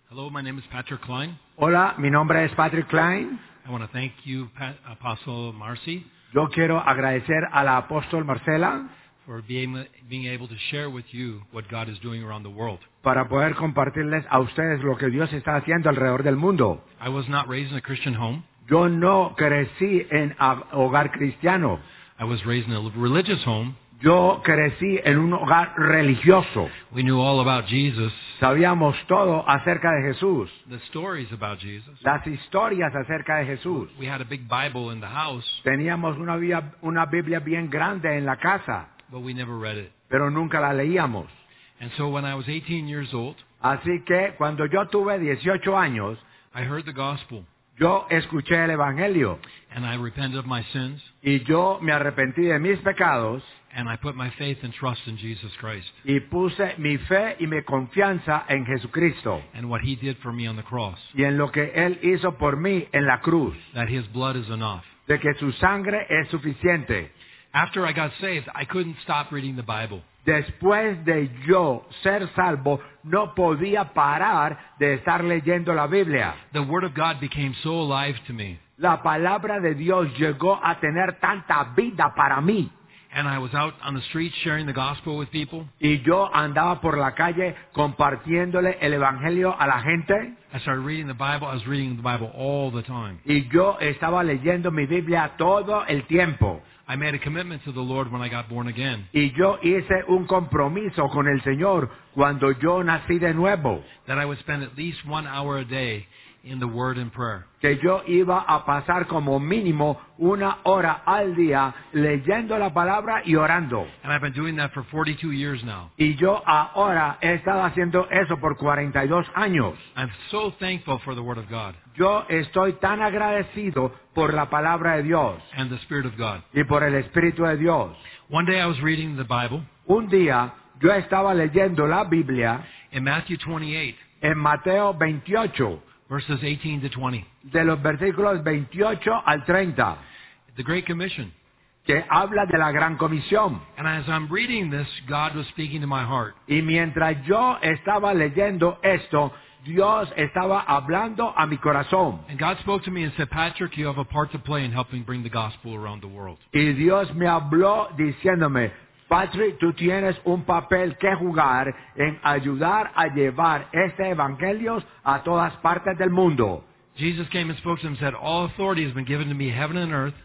Hello, my name is Patrick Klein. Hola, mi nombre es Patrick Klein. I want to thank you, Apostle Marcy, Yo quiero agradecer a la apóstol Marcela for being able to share with you what God is doing around the world. para poder compartirles a ustedes lo que Dios está haciendo alrededor del mundo. I was not raised in a Christian home. Yo no crecí en hogar cristiano. I was raised in a religious home. Yo crecí en un hogar religioso. We knew all about Jesus, Sabíamos todo acerca de Jesús, the stories about Jesus. las historias acerca de Jesús. We had a big Bible in the house, Teníamos una Biblia bien grande en la casa, but we never read it. pero nunca la leíamos. And so when I was 18 years old, Así que cuando yo tuve 18 años, I heard the gospel, yo escuché el Evangelio and I repented of my sins, y yo me arrepentí de mis pecados and I put my faith and trust in Jesus Christ y puse mi fe y mi confianza en Jesucristo and what He did for me on the cross, y en lo que Él hizo por mí en la cruz, that His blood is enough. de que su sangre es suficiente. After I got saved, I couldn't stop reading the Bible. Después de yo ser salvo, no podía parar de estar leyendo la Biblia. The Word of God became so alive to me, La palabra de Dios llegó a tener tanta vida para mí. and I was out on the streets sharing the gospel with people. Y yo andaba por la calle compartiéndole el Evangelio a la gente. I started reading the Bible. I was reading the Bible all the time. Y yo estaba leyendo mi Biblia todo el tiempo. I made a commitment to the Lord when I got born again, Y yo hice un compromiso con el Señor cuando yo nací de nuevo, that I would spend at least 1 hour a day in the Word and prayer. que yo iba a pasar como mínimo 1 hora al día leyendo la palabra y orando. And I've been doing that for 42 years now. Y yo ahora he estado haciendo eso por 42 años. I'm so thankful for the Word of God Yo estoy tan agradecido por la palabra de Dios and the Spirit of God. y por el Espíritu de Dios. One day I was reading the Bible Un día yo estaba leyendo la Biblia in Matthew 28, en Mateo 28, verses 18 to 20. de los versículos 28 al 30, The Great Commission. que habla de la Gran Comisión. And as I'm reading this, God was speaking to my heart. Y mientras yo estaba leyendo esto, Dios estaba hablando a mi corazón. And God spoke to me and said, Patrick, you have a part to play in helping bring the gospel around the world. Y Dios me habló diciéndome, Patrick, tú tienes un papel que jugar en ayudar a llevar este evangelio a todas partes del mundo. Jesus came and spoke to him and said, all authority has been given to me, heaven and earth.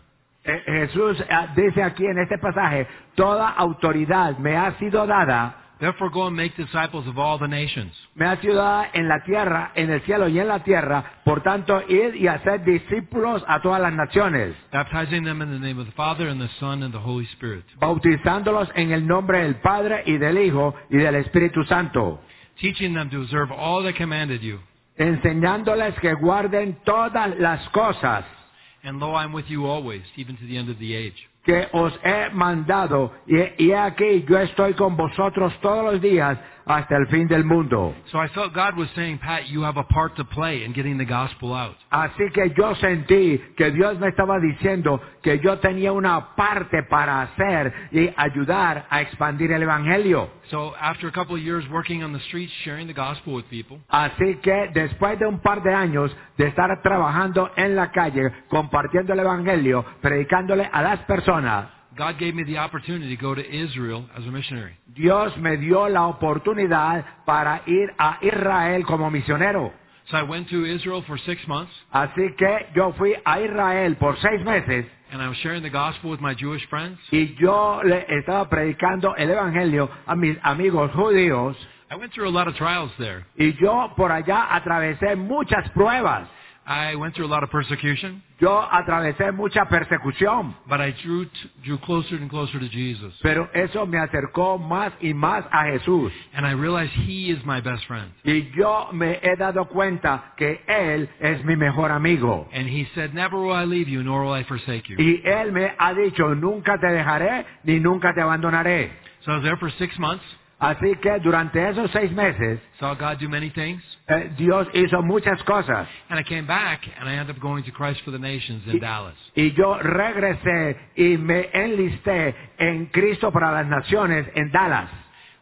Jesús dice aquí en este pasaje, toda autoridad me ha sido dada, Therefore go and make disciples of all the nations, me ha sido dada en la tierra, en el cielo y en la tierra, por tanto, ir y hacer discípulos a todas las naciones, baptizing them in the name of the Father and the Son and the Holy Spirit, bautizándolos en el nombre del Padre y del Hijo y del Espíritu Santo, teaching them to observe all that I commanded you. enseñándoles que guarden todas las cosas And lo, I'm with you always, even to the end of the age. que os he mandado, y aquí yo estoy con vosotros todos los días hasta el fin del mundo. So I felt God was saying, Pat, you have a part to play in getting the gospel out. Así que yo sentí que Dios me estaba diciendo que yo tenía una parte para hacer y ayudar a expandir el Evangelio. So after a couple of years working on the streets, sharing the gospel with people, Así que después de un par de años de estar trabajando en la calle, compartiendo el Evangelio, predicándole a las personas, God gave me the opportunity to go to Israel as a missionary. Dios me dio la oportunidad para ir a Israel como misionero. So I went to Israel for 6 months, Así que yo fui a Israel por 6 meses and I was sharing the gospel with my Jewish friends. y yo le estaba predicando el Evangelio a mis amigos judíos I went through a lot of trials there. y yo por allá atravesé muchas pruebas. I went through a lot of persecution, Yo atravesé mucha persecución, but I drew closer and closer to Jesus. pero eso me acercó más y más a Jesús. And I realized He is my best friend. Y yo me he dado cuenta que Él es mi mejor amigo. And He said, never will I leave you, nor will I forsake you. Y Él me ha dicho, nunca te dejaré ni nunca te abandonaré. So I was there for 6 months, Así que durante esos 6 meses, saw God do many things, Dios hizo muchas cosas. and I came back, and I ended up going to Christ for the Nations in Dallas. Y yo regresé y me enlisté en Cristo para las Naciones en Dallas.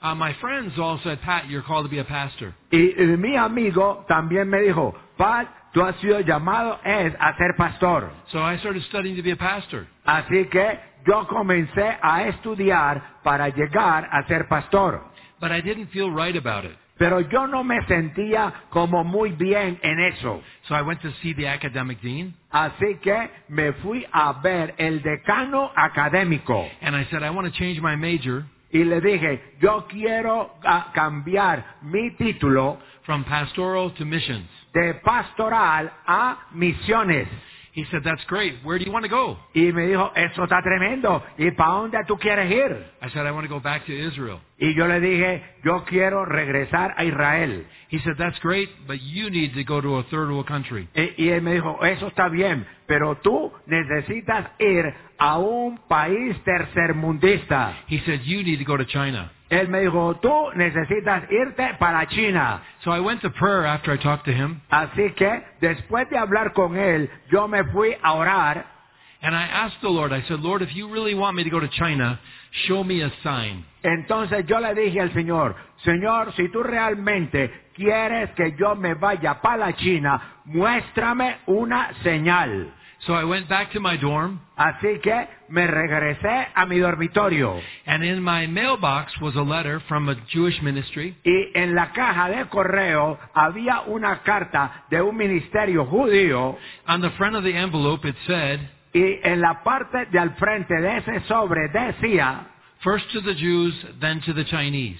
My friends all said, Pat, you're called to be a pastor. Y mi amigo también me dijo, Pat, tú has sido llamado a ser pastor. So I started studying to be a pastor. Así que yo comencé a estudiar para llegar a ser pastor. But I didn't feel right about it. Pero yo no me sentía como muy bien en eso. So I went to see the academic dean. Así que me fui a ver el decano académico. And I said, I want to change my major Y le dije, yo quiero cambiar mi título from pastoral to missions. de pastoral a misiones. He said, that's great. Where do you want to go? Y me dijo, eso está tremendo. ¿Y para dónde tú quieres ir? I said, I want to go back to Israel. Y yo le dije, yo quiero regresar a Israel. He said, that's great, but you need to go to a third world country. Y él me dijo, eso está bien, pero tú necesitas ir a un país tercermundista. He said, you need to go to China. Él me dijo, tú necesitas irte para China. So I went to prayer after I talked to him, Así que después de hablar con él, yo me fui a orar. and I asked the Lord, I said, Lord, if you really want me to go to China, show me a sign. Entonces yo le dije al Señor, Señor, si tú realmente quieres que yo me vaya para la China, muéstrame una señal. So I went back to my dorm, Así que me regresé a mi dormitorio. and in my mailbox was a letter from a Jewish ministry, Y en la caja de correo había una carta de un ministerio judío. on the front of the envelope it said, Y en la parte de al frente de ese sobre decía, first to the Jews, then to the Chinese.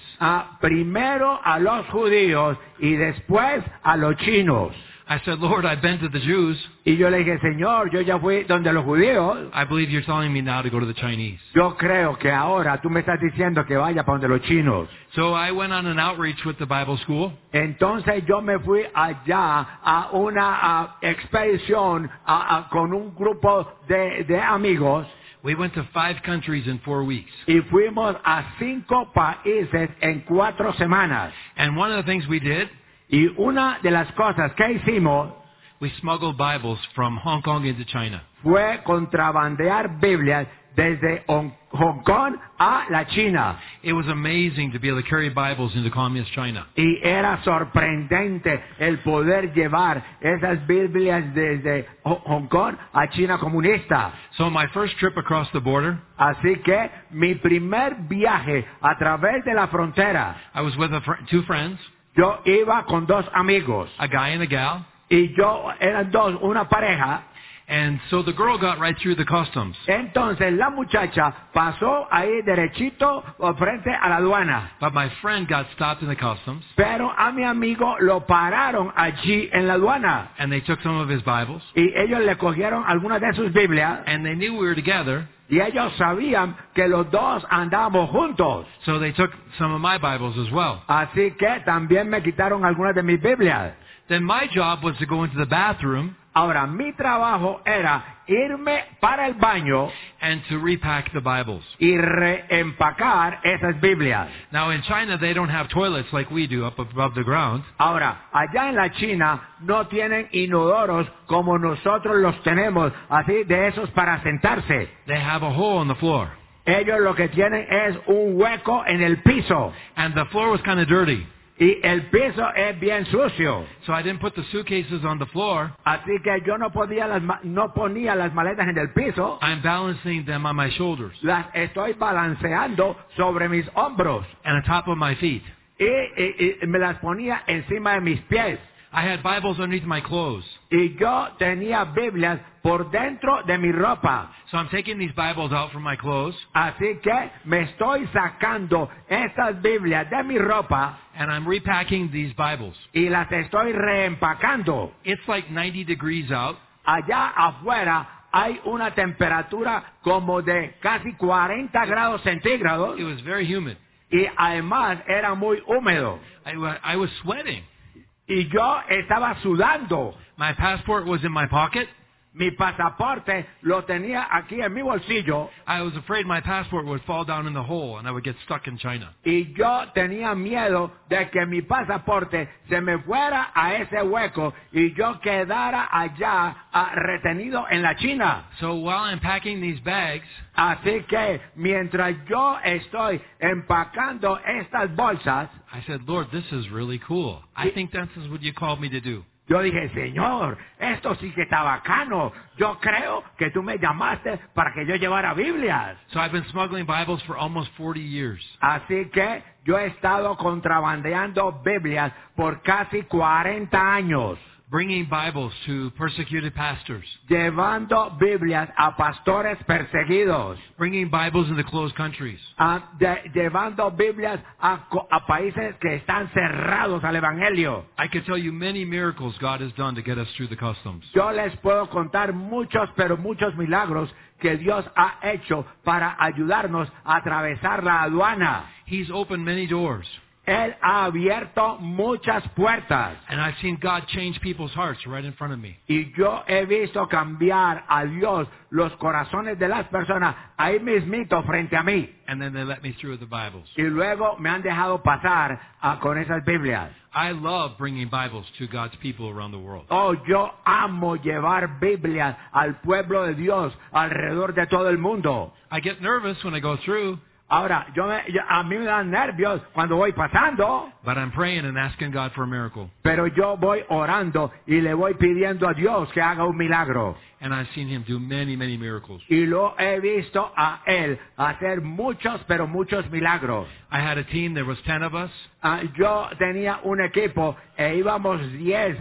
primero a los judíos y después a los chinos. I said, Lord, I've been to the Jews. Y yo le dije, Señor, yo ya fui donde los judíos. I believe you're telling me now to go to the Chinese. Yo creo que ahora tú me estás diciendo que vaya para donde los chinos. So I went on an outreach with the Bible school, Entonces yo me fui allá a una expedición con un grupo de amigos. we went to 5 countries in 4 weeks. Y fuimos a 5 países en 4 semanas. And one of the things we did, Y una de las cosas que hicimos we smuggled Bibles from Hong Kong into China. fue contrabandear Biblias desde Hong Kong a la China. It was amazing to be able to carry Bibles into communist China. Y era sorprendente el poder llevar esas Biblias desde Hong Kong a China comunista. So my first trip across the border, Así que mi primer viaje a través de la frontera, I was with 2 friends, yo iba con 2 amigos. a guy and a gal. Y yo eran 2, una pareja. And so the girl got right through the customs. Entonces la muchacha pasó ahí derechito frente a la aduana. But my friend got stopped in the customs, Pero a mi amigo lo pararon allí en la aduana. and they took some of his Bibles, Y ellos le cogieron algunas de sus Biblias. and they knew we were together, Y ellos sabían que los 2 andábamos juntos. so they took some of my Bibles as well. Así que también me quitaron algunas de mis Biblias. Then my job was to go into the bathroom Ahora, mi trabajo era irme para el baño and to repack the Bibles. y reempacar esas Biblias. Now in China they don't have toilets like we do up above the ground. Ahora, allá en la China no tienen inodoros como nosotros los tenemos, así de esos para sentarse. They have a hole in the floor. Ellos lo que tienen es un hueco en el piso. And the floor was kind of dirty. Y el piso es bien sucio. So I didn't put the suitcases on the floor. Así que yo no ponía las maletas en el piso. I'm balancing them on my shoulders Las estoy balanceando sobre mis hombros. and on top of my feet. Y me las ponía encima de mis pies. I had Bibles underneath my clothes. Y yo tenía Biblias por dentro de mi ropa. So I'm taking these Bibles out from my clothes Así que me estoy sacando estas Biblias de mi ropa and I'm repacking these Bibles. y las estoy reempacando. It's like 90 degrees out. Allá afuera hay una temperatura como de casi 40 grados centígrados It was very humid. y además era muy húmedo. I was sweating. Y yo estaba sudando. My passport was in my pocket. mi pasaporte lo tenía aquí en mi bolsillo I was afraid my passport would fall down in the hole and I would get stuck in China. y yo tenía miedo de que mi pasaporte se me fuera a ese hueco y yo quedara allá retenido en la China. So while I'm packing these bags, Así que mientras yo estoy empacando estas bolsas, I said, Lord, this is really cool. I think this is what you called me to do. yo dije, Señor, esto sí que está bacano. Yo creo que tú me llamaste para que yo llevara Biblias. So I've been smuggling Bibles for almost 40 years. Así que yo he estado contrabandeando Biblias por casi 40 años. Bringing Bibles to persecuted pastors. Llevando Biblias a pastores perseguidos. Bringing Bibles into closed countries. Llevando Biblias a países que están cerrados al Evangelio. I could tell you many miracles God has done to get us through the customs. Yo les puedo contar muchos, pero muchos milagros que Dios ha hecho para ayudarnos a atravesar la aduana. He's opened many doors. Él ha abierto muchas puertas. And I've seen God change people's hearts right in front of me. Y yo he visto cambiar a Dios los corazones de las personas ahí mismito frente a mí. And then they let me through with the Bibles. Y luego me han dejado pasar con esas Biblias. I love bringing Bibles to God's people around the world. Oh, yo amo llevar Biblias al pueblo de Dios alrededor de todo el mundo. I get nervous when I go through, Ahora, a mí me dan nervios cuando voy pasando, but I'm praying and asking God for a miracle. pero yo voy orando y le voy pidiendo a Dios que haga un milagro. And I've seen Him do many, many miracles. Y lo he visto a Él hacer muchos, pero muchos milagros. I had a team, there was 10 of us. Yo tenía un equipo e íbamos 10,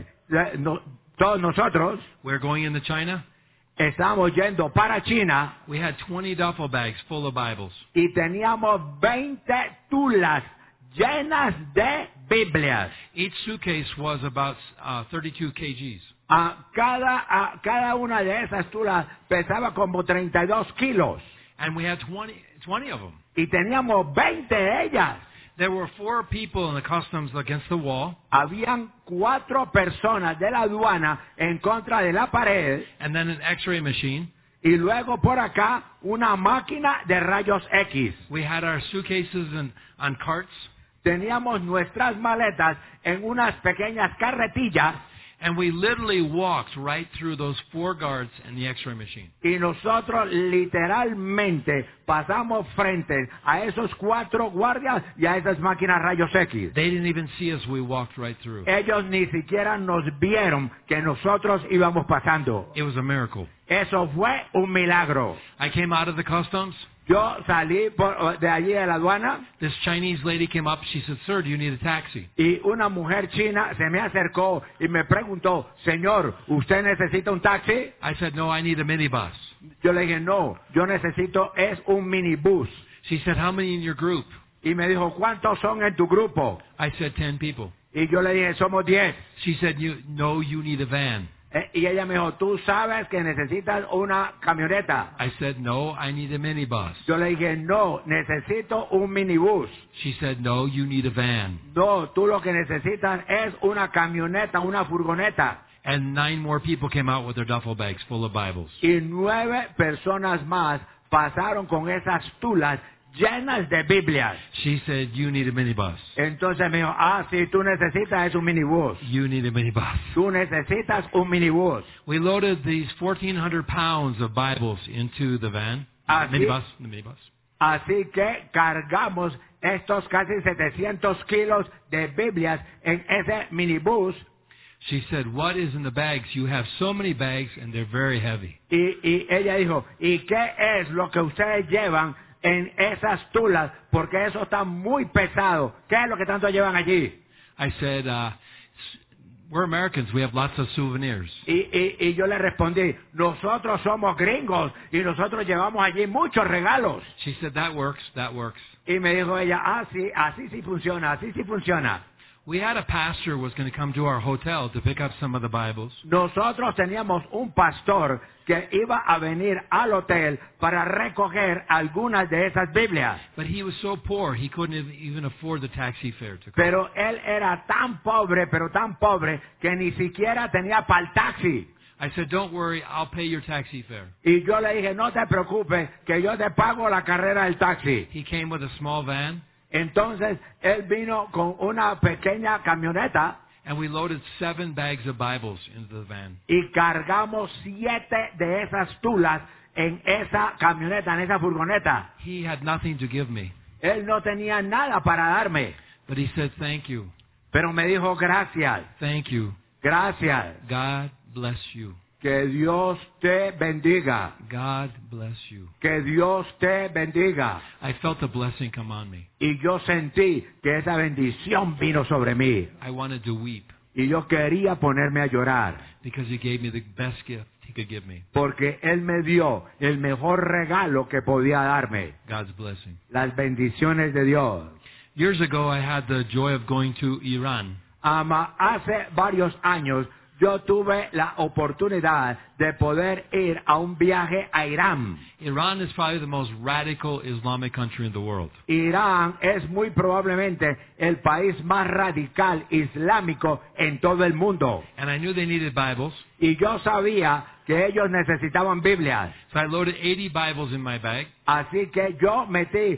todos nosotros. We're going into China. Estábamos yendo para China We had 20 duffel bags full of Bibles. y teníamos 20 tulas llenas de Biblias. Each suitcase was about 32 kgs. Cada una de esas tulas pesaba como 32 kilos And we had 20 of them. y teníamos 20 de ellas. There were 4 people in the customs against the wall, Habían 4 personas de la aduana en contra de la pared and then an X-ray machine. y luego por acá una máquina de rayos X. We had our suitcases on carts, Teníamos nuestras maletas en unas pequeñas carretillas and we literally walked right through those 4 guards and the X-ray machine. y nosotros literalmente pasamos frente a esos 4 guardias y a esas máquinas rayos X. They didn't even see us. We walked right through. Ellos ni siquiera nos vieron que nosotros íbamos pasando. It was a miracle. Eso fue un milagro. I came out of the customs. Yo salí de allí de la aduana This Chinese lady came up. She said, "Sir, do you need a taxi?" y una mujer china se me acercó y me preguntó, Señor, ¿usted necesita un taxi? I said, "No, I need a minibus." Yo le dije, no, yo necesito es un minibús. She said, "How many in your group?" Y me dijo, ¿cuántos son en tu grupo? I said, 10 people. Y yo le dije, somos 10. She said, "No, you need a van." Y ella me dijo, tú sabes que necesitas una camioneta. I said, "No, I need a minibus." Yo le dije, no, necesito un minibús. She said, "No, you need a van." No, tú lo que necesitas es una camioneta, una furgoneta. And 9 more people came out with their duffel bags full of Bibles. Y 9 personas más pasaron con esas tulas llenas de Biblias. She said, "You need a minibus." Entonces me dijo, si tú necesitas es un minibús. You need a minibus. Tú necesitas un minibús. We loaded these 1,400 pounds of Bibles into the van. Así, The minibus. Así que cargamos estos casi 700 kilos de Biblias en ese minibús. She said, "What is in the bags? You have so many bags and they're very heavy." Y ella dijo, ¿y qué es lo que ustedes llevan en esas tulas? Porque eso está muy pesado. ¿Qué es lo que tanto llevan allí? I said, "We're Americans. We have lots of souvenirs." Y yo le respondí, nosotros somos gringos y nosotros llevamos allí muchos regalos. She said, "That works. That works." Y me dijo ella, sí, así sí funciona, así sí funciona. We had a pastor was going to come to our hotel to pick up some of the Bibles. Nosotros teníamos un pastor que iba a venir al hotel para recoger algunas de esas Biblias. But he was so poor, he couldn't even afford the taxi fare to come. Pero él era tan pobre, pero tan pobre, que ni siquiera tenía para el taxi. I said, don't worry, I'll pay your taxi fare. Y yo le dije, no te preocupes, que yo te pago la carrera del taxi. He came with a small van, Entonces, él vino con una pequeña camioneta and we loaded 7 bags of Bibles into the van. y cargamos 7 de esas tulas en esa camioneta, en esa furgoneta. He had nothing to give me, Él no tenía nada para darme, but he said, thank you, pero me dijo gracias, thank you. gracias, God bless you. que Dios te bendiga, God bless you. que Dios te bendiga. I felt the blessing come on me. Y yo sentí que esa bendición vino sobre mí. I wanted to weep Y yo quería ponerme a llorar, because he gave me the best gift he could give me, porque Él me dio el mejor regalo que podía darme, God's blessing. las bendiciones de Dios. Years ago, I had the joy of going to Iran. Hace varios años yo tuve la oportunidad de poder ir a un viaje a Irán. Iran is probably the most radical Islamic country in the world. Irán es muy probablemente el país más radical islámico en todo el mundo. And I knew they needed Bibles, Y yo sabía que ellos necesitaban Biblias. so I loaded 80 Bibles in my bag, Así que yo metí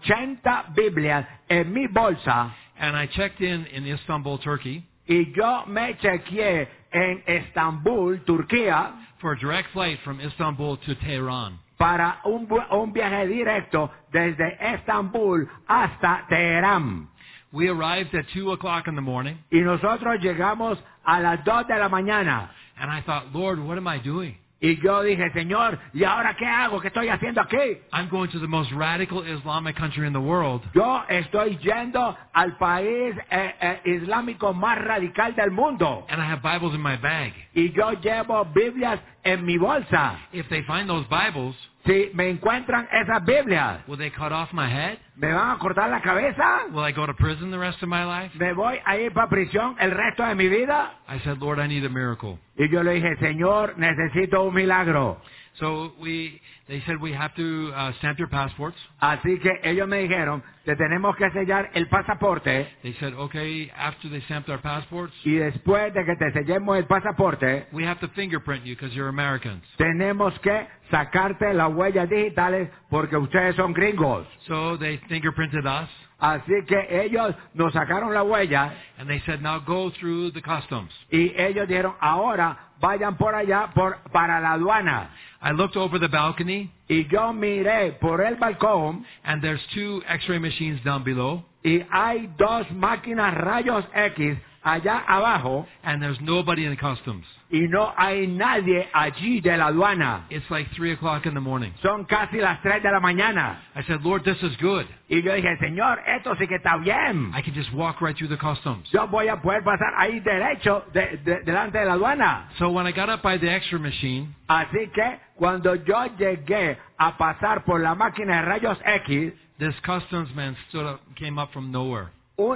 80 Biblias en mi bolsa and I checked in Istanbul, Turkey, y yo me chequeé en Estambul, Turquía, for a direct flight from Istanbul to Tehran. para un viaje directo desde Estambul hasta Teherán. We arrived at 2 o'clock in the morning, Y nosotros llegamos a las 2 de la mañana. and I thought, Lord, what am I doing? Y yo dije, Señor, ¿y ahora qué hago? ¿Qué estoy haciendo aquí? I'm going to the most radical Islamic country in the world, Yo estoy yendo al país islámico más radical del mundo. and I have Bibles in my bag. Y yo llevo Biblias en mi bolsa. If they find those Bibles, Si me encuentran esas Biblias, will they cut off my head? ¿me van a cortar la cabeza? Will I go to prison the rest of my life? ¿Me voy a ir para prisión el resto de mi vida? I said, Lord, I need a miracle. Y yo le dije, Señor, necesito un milagro. So they said we have to stamp your passports. Así que ellos me dijeron, te tenemos que sellar el pasaporte. They said, okay, after they stamped our passports, Y después de que te sellemos el pasaporte, we have to fingerprint you because you're Americans. tenemos que sacarte las huellas digitales porque ustedes son gringos. So they fingerprinted us, Así que ellos nos sacaron la huella and they said, now go through the customs. y ellos dijeron, ahora vayan por allá para la aduana. I looked over the balcony, Y yo miré por el balcón and there's 2 X-ray machines down below, y hay 2 máquinas rayos X allá abajo and there's nobody in the customs. y no hay nadie allí de la aduana. It's like 3 o'clock in the morning. Son casi las 3 de la mañana. I said, Lord, this is good. Y yo dije, Señor, esto sí que está bien. I can just walk right through the customs. Yo voy a poder pasar ahí derecho delante de la aduana. So when I got up by the X-ray machine, Así que cuando yo llegué a pasar por la máquina de rayos X, this customs man stood up, came up from nowhere.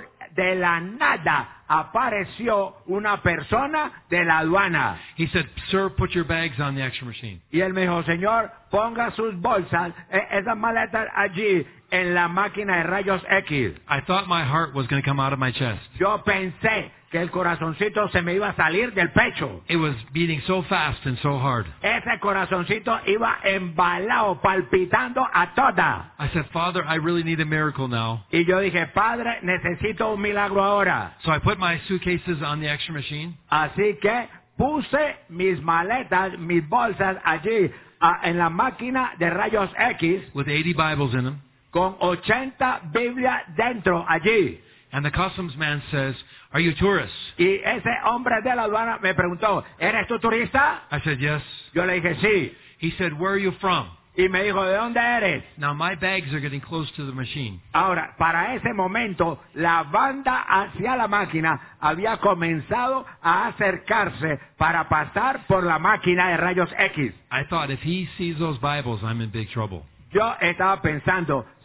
de la nada apareció una persona de la aduana. He said, sir, put your bags on the X-ray machine. Y él me dijo, Señor, ponga sus bolsas, esas maletas allí en la máquina de rayos X. I thought my heart was going to come out of my chest. Yo pensé que el corazoncito se me iba a salir del pecho. It was beating so fast and so hard. Ese corazoncito iba embalado, palpitando a toda. I said, Father, I really need a miracle now. Y yo dije, Padre, necesito un milagro ahora. So I put my suitcases on the X-ray machine. Así que puse mis maletas, mis bolsas allí en la máquina de rayos X With 80 Bibles in them. con 80 Biblias dentro allí. And the customs man says, are you tourists? Y ese hombre de la aduana me preguntó, ¿eres tú turista? I said, yes. Yo le dije, sí. He said, where are you from? Y me dijo, ¿de dónde eres? Now my bags are getting close to the machine. Ahora, para ese momento, la banda hacia la máquina había comenzado a acercarse para pasar por la máquina de rayos X. I thought, if he sees those Bibles, I'm in big trouble. Yo estaba pensando,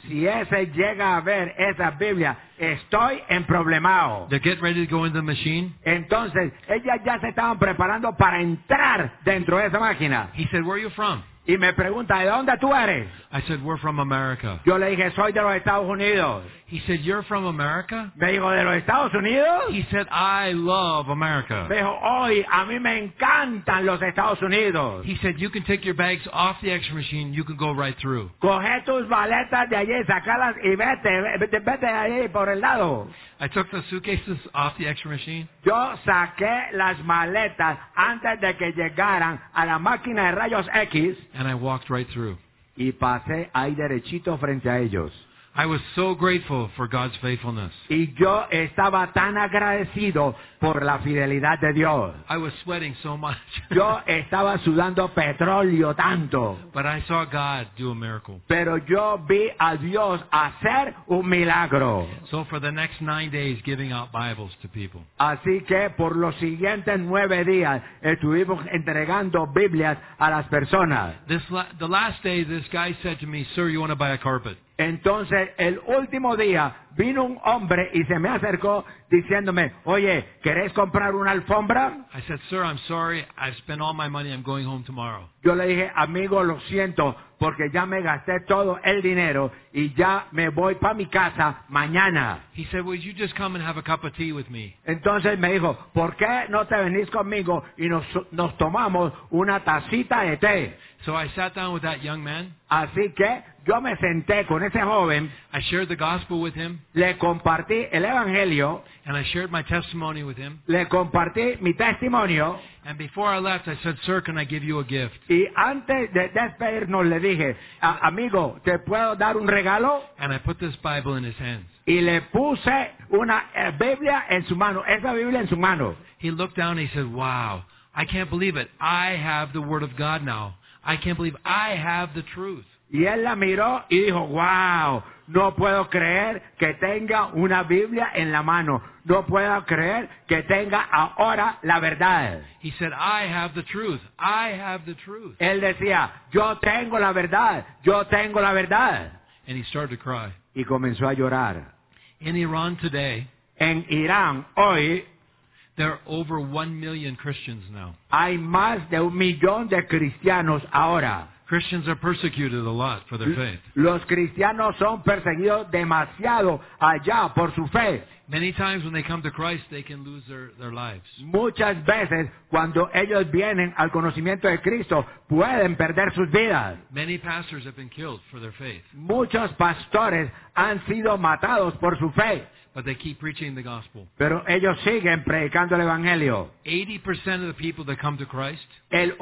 si ese llega a ver esa Biblia, estoy en problemao. They're getting ready to go into the machine. Entonces, ellas ya se estaban preparando para entrar dentro de esa máquina. He said, "Where are you from?" Y me pregunta, ¿de dónde tú eres? I said, "We're from America." Yo le dije, soy de los Estados Unidos. He said, "You're from America?" Me dijo, ¿de los Estados Unidos? He said, "I love America." Me dijo, hoy a mí me encantan los Estados Unidos. He said, "You can take your bags off the X-ray machine. You can go right through." Coge tus maletas de allí, sacalas y vete de allí por el lado. I took the suitcases off the X-ray machine. Yo saqué las maletas antes de que llegaran a la máquina de rayos X And I walked right through. y pasé ahí derechito frente a ellos. I was so grateful for God's faithfulness. Y yo estaba tan agradecido por la fidelidad de Dios. I was sweating so much. Yo estaba sudando petróleo tanto. But I saw God do a miracle. Pero yo vi a Dios hacer un milagro. So for the next 9 days, giving out Bibles to people. Así que por los siguientes 9 días estuvimos entregando Biblias a las personas. The last day, this guy said to me, "Sir, you want to buy a carpet?" Entonces, el último día vino un hombre y se me acercó diciéndome, oye, ¿querés comprar una alfombra? I said, "Sir, I'm sorry. I've spent all my money. I'm going home tomorrow." Yo le dije, amigo, lo siento, porque ya me gasté todo el dinero y ya me voy para mi casa mañana. He said, "Would you just come and have a cup of tea with me?" Entonces me dijo, ¿por qué no te venís conmigo y nos tomamos una tacita de té? So I sat down with that young man. Así que yo me senté con ese joven, I shared the gospel with him, le compartí el evangelio, and I shared my testimony with him. le compartí mi testimonio. And before I left, I said, "Sir, can I give you a gift?" Y antes de despedirnos le dije, amigo, ¿te puedo dar un regalo? And I put this Bible in his hands. Y le puse una Biblia en su mano, esa Biblia en su mano. He looked down and he said, "Wow, I can't believe it. I have the Word of God now. I can't believe I have the truth." Y él la miró y dijo, wow, no puedo creer que tenga una Biblia en la mano. No puedo creer que tenga ahora la verdad. He said, "I have the truth. I have the truth." Él decía, yo tengo la verdad, yo tengo la verdad. And he started to cry. Y comenzó a llorar. In Iran today, En Irán hoy there are over 1 million Christians now. hay más de 1 millón de cristianos ahora. Christians are persecuted a lot for their faith. Los cristianos son perseguidos demasiado allá por su fe. Many times when they come to Christ, they can lose their lives. Muchas veces cuando ellos vienen al conocimiento de Cristo pueden perder sus vidas. Many pastors have been killed for their faith, Muchos pastores han sido matados por su fe, but they keep preaching the gospel. pero ellos siguen predicando el evangelio. 80% of the people that come to Christ El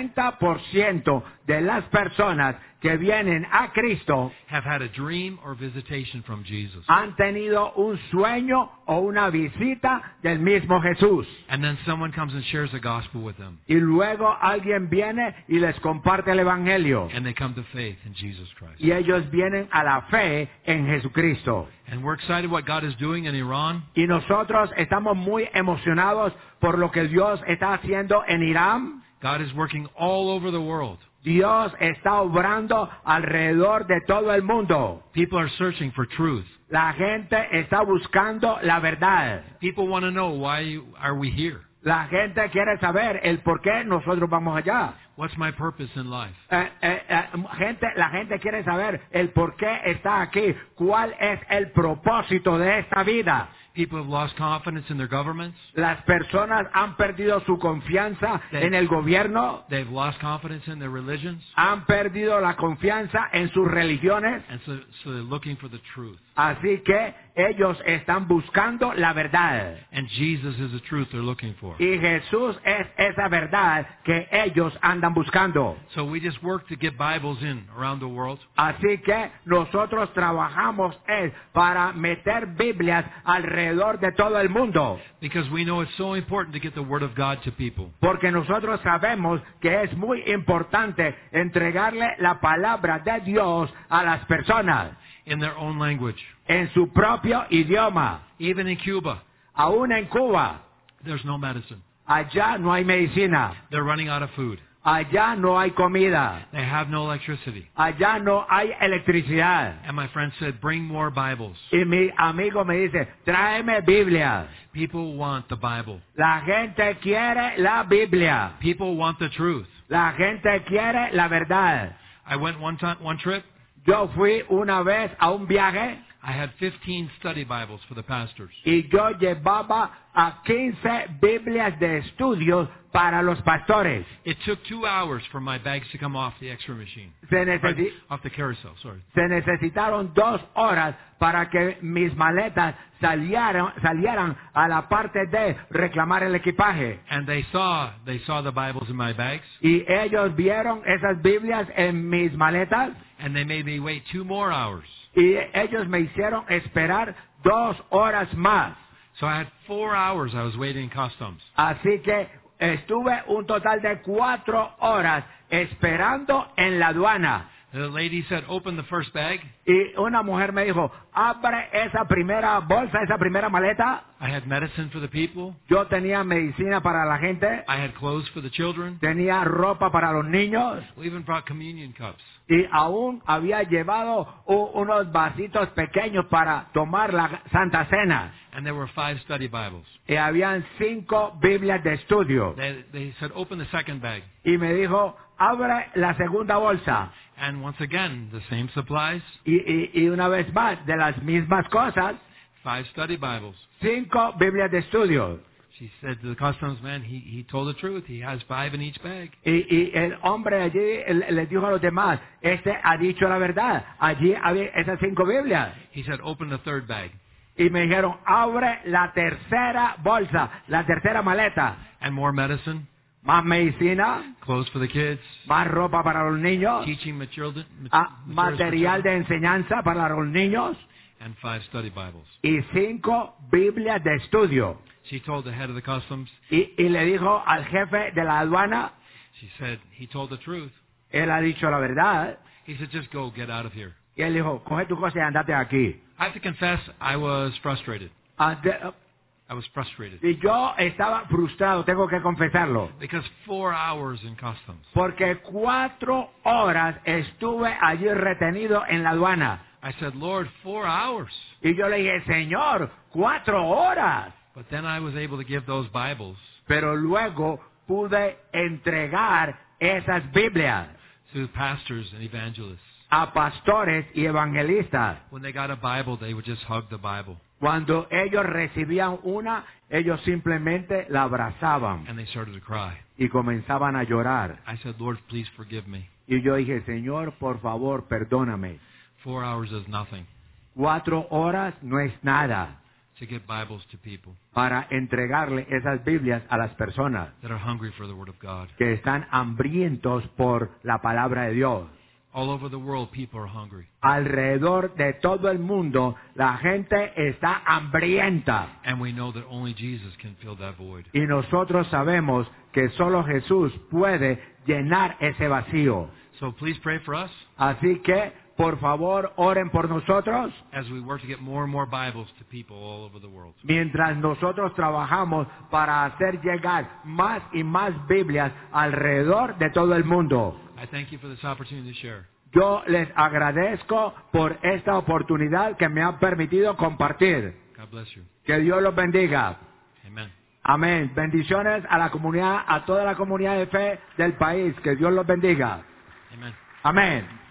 80% de las personas que vienen a Cristo have had a dream or visitation from Jesus. han tenido un sueño o una visita del mismo Jesús. And then someone comes and shares the gospel with them. Y luego alguien viene y les comparte el evangelio. And they come to faith in Jesus Christ. Y ellos vienen a la fe en Jesucristo. And we're excited what God is doing in Iran. Y nosotros estamos muy emocionados por lo que Dios está haciendo en Irán. God is working all over the world. Dios está obrando alrededor de todo el mundo. People are searching for truth. La gente está buscando la verdad. People want to know, why are we here? La gente quiere saber el por qué nosotros vamos allá. What's my purpose in life? La gente quiere saber el por qué está aquí. ¿Cuál es el propósito de esta vida? People have lost confidence in their governments. Las personas han perdido su confianza en el gobierno. They've lost confidence in their religions. Han perdido la confianza en sus religiones. And so they're looking for the truth. Así que ellos están buscando la verdad. And Jesus is the truth they're looking for. Y Jesús es esa verdad que ellos andan buscando. So we just work to get Bibles in around the world. Así que nosotros trabajamos para meter Biblias alrededor de todo el mundo. Because we know it's so important to get the Word of God to people. Porque nosotros sabemos que es muy importante entregarle la palabra de Dios a las personas. In their own language. En su propio idioma. Even in Cuba. Aún en Cuba. There's no medicine. Allá no hay medicina. They're running out of food. Allá no hay comida. They have no electricity. Allá no hay electricidad. And my friend said, bring more Bibles. Y mi amigo me dice, tráeme Biblia. People want the Bible. La gente quiere la Biblia. People want the truth. La gente quiere la verdad. I went one trip. Yo fui una vez a un viaje I had 15 study Bibles for the pastors. y yo llevaba a 15 Biblias de estudios para los pastores. It took 2 hours for my bags to come off the X-ray machine. Off the carousel, sorry. Se necesitaron 2 horas para que mis maletas salieran a la parte de reclamar el equipaje. And they saw the Bibles in my bags, Y ellos vieron esas Biblias en mis maletas and they made me wait 2 more hours. y ellos me hicieron esperar 2 horas más. So I had 4 hours I was waiting in customs. Así que estuve un total de 4 horas esperando en la aduana. The lady said, open the first bag. Y una mujer me dijo, abre esa primera bolsa, esa primera maleta. I had medicine for the people. Yo tenía medicina para la gente, I had clothes for the children. tenía ropa para los niños We even brought communion cups. y aún había llevado unos vasitos pequeños para tomar la Santa Cena. And there were 5 study Bibles. Y habían 5 Biblias de estudio. They said, open the second bag. Y me dijo, abre la segunda bolsa. And once again, the same supplies, Y una vez más, de las mismas cosas, 5 study Bibles. 5 Biblias de estudio. She said to the customs man, he told the truth. He has 5 in each bag. Y el hombre allí les dijo a los demás, este ha dicho la verdad. Allí había esas 5 Biblias. He said, open the third bag. Y me dijeron, abre la tercera bolsa, la tercera maleta. And more medicine, Más medicina, clothes for the kids, más ropa para los niños, teaching materials material de enseñanza para los niños and 5 study Bibles. y 5 Biblias de estudio. She told the head of the customs, Y le dijo al jefe de la aduana, she said, he told the truth. él ha dicho la verdad. He said, just go, get out of here. Y él dijo, coge tu cosa y andate aquí. I have to confess, I was frustrated. I was frustrated. Y yo estaba frustrado, tengo que confesarlo. Because 4 hours in customs. Porque 4 horas estuve allí retenido en la aduana. I said, Lord, 4 hours. Y yo le dije, Señor, 4 horas. But then I was able to give those Bibles Pero luego pude entregar esas Biblias to pastors and evangelists. a pastores y evangelistas. When they got a Bible, they would just hug the Bible. Cuando ellos recibían una, ellos simplemente la abrazaban And they started to cry. y comenzaban a llorar. I said, Lord, please forgive me. Y yo dije, Señor, por favor, perdóname. 4 hours is nothing 4 horas no es nada to give Bibles to people para entregarle esas Biblias a las personas that are hungry for the Word of God. que están hambrientos por la palabra de Dios. All over the world, people are hungry. Alrededor de todo el mundo, la gente está hambrienta. And we know that only Jesus can fill that void. Y nosotros sabemos que solo Jesús puede llenar ese vacío. So please pray for us Así que, por favor, oren por nosotros as we work to get more and more Bibles to people all over the world. mientras nosotros trabajamos para hacer llegar más y más Biblias alrededor de todo el mundo. I thank you for this opportunity to share. Yo les agradezco por esta oportunidad que me han permitido compartir. God bless you. Que Dios los bendiga. Amen. Amén. Bendiciones a la comunidad, a toda la comunidad de fe del país. Que Dios los bendiga. Amen. Amén.